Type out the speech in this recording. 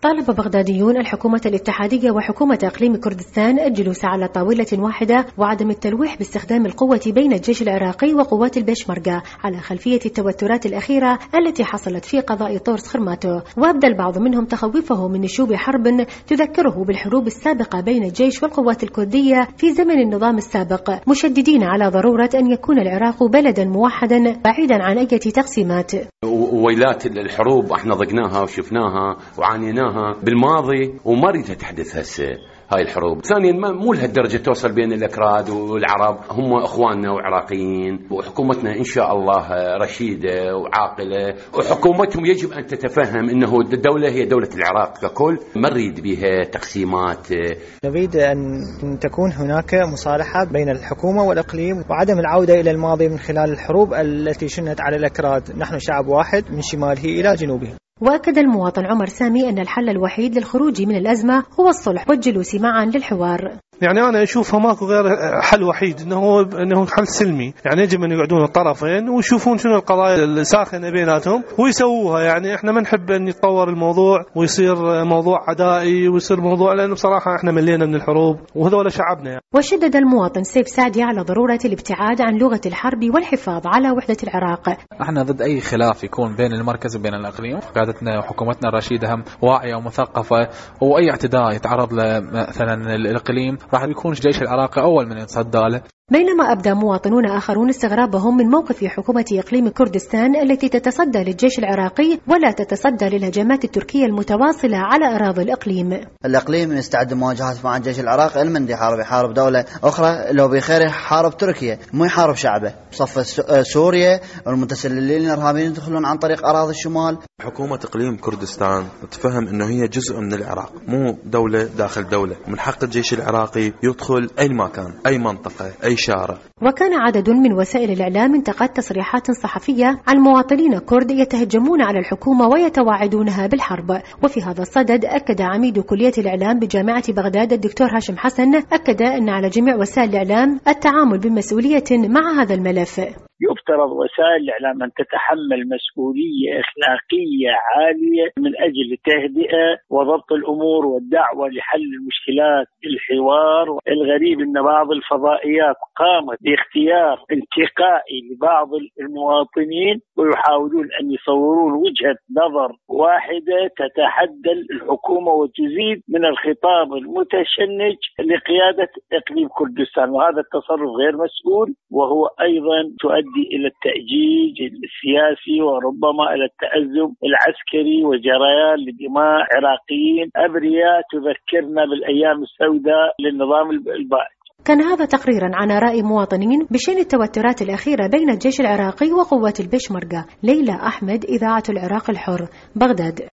طالب بغداديون الحكومة الاتحادية وحكومة إقليم كردستان الجلوس على طاولة واحدة وعدم التلويح باستخدام القوة بين الجيش العراقي وقوات البيشمركة على خلفية التوترات الأخيرة التي حصلت في قضاء طورس خرماتو. وأبدى البعض منهم تخوفه من نشوب حرب تذكره بالحروب السابقة بين الجيش والقوات الكردية في زمن النظام السابق، مشددين على ضرورة أن يكون العراق بلدا موحدا بعيدا عن أي تقسيمات. ويلات الحروب احنا ضقناها وشفناها وعانيناها بالماضي وما ريتها تحدث هسه هاي الحروب. ثانيا مو لهالدرجة توصل بين الأكراد والعرب، هم أخواننا وعراقيين، وحكومتنا إن شاء الله رشيدة وعاقلة، وحكومتهم يجب أن تتفهم أنه الدولة هي دولة العراق ككل، ما نريد بها تقسيمات. نريد أن تكون هناك مصالحة بين الحكومة والإقليم وعدم العودة إلى الماضي من خلال الحروب التي شنت على الأكراد. نحن شعب واحد من شماله إلى جنوبه. وأكد المواطن عمر سامي أن الحل الوحيد للخروج من الأزمة هو الصلح والجلوس معا للحوار. يعني أنا أشوفها ماكو غير حل وحيد إنه حل سلمي، يعني يجب أن يقعدون الطرفين ويشوفون شنو القضايا الساخنة بيناتهم ويسووها. يعني إحنا ما نحب أن يتطور الموضوع ويصير موضوع عدائي ويصير موضوع، لأنه بصراحة إحنا ملينا من الحروب وهذول شعبنا يعني. وشدد المواطن سيف سعدي على ضرورة الابتعاد عن لغة الحرب والحفاظ على وحدة العراق. احنا ضد أي خلاف يكون بين المركز وبين الإقليم. قادتنا وحكومتنا الرشيدة هم واعية ومثقفة، وأي اعتداء يتعرض له مثلا الإقليم راح يكون الجيش العراقي أول من يتصدى له. بينما أبدى مواطنون آخرون استغرابهم من موقف حكومة إقليم كردستان التي تتصدى للجيش العراقي ولا تتصدى للهجمات التركية المتواصلة على أراضي الإقليم. الإقليم يستعد لمواجهة مع الجيش العراقي، المن يحارب دولة أخرى، لو بخير يحارب تركيا مو يحارب شعبه بصف سوريا والمتسللين الإرهابيين يدخلون عن طريق أراضي الشمال. حكومة إقليم كردستان تفهم أنه هي جزء من العراق، مو دولة داخل دولة. من حق الجيش العراقي يدخل أي مكان، أي منطقة، أي شارع. وكان عدد من وسائل الإعلام انتقد تصريحات صحفية عن مواطنين كرد يتهجمون على الحكومة ويتواعدونها بالحرب. وفي هذا الصدد أكد عميد كلية الإعلام بجامعة بغداد الدكتور هاشم حسن أن على جميع وسائل الإعلام التعامل بمسؤولية مع هذا الملف. يفترض وسائل الإعلام أن تتحمل مسؤولية إخلاقية عالية من أجل التهدئة وضبط الأمور والدعوة لحل المشكلات. الحوار الغريب أن بعض الفضائيات قامت باختيار انتقائي لبعض المواطنين ويحاولون أن يصورون وجهة نظر واحدة تتحدى الحكومة وتزيد من الخطاب المتشنج لقيادة إقليم كردستان، وهذا التصرف غير مسؤول، وهو أيضا تؤدي إلى التأجيج السياسي وربما إلى التأزم العسكري وجريان لدماء عراقيين أبرياء تذكرنا بالأيام السوداء للنظام البائد. كان هذا تقريرا عن آراء مواطنين بشأن التوترات الأخيرة بين الجيش العراقي وقوات البيشمركة. ليلى أحمد، إذاعة العراق الحر، بغداد.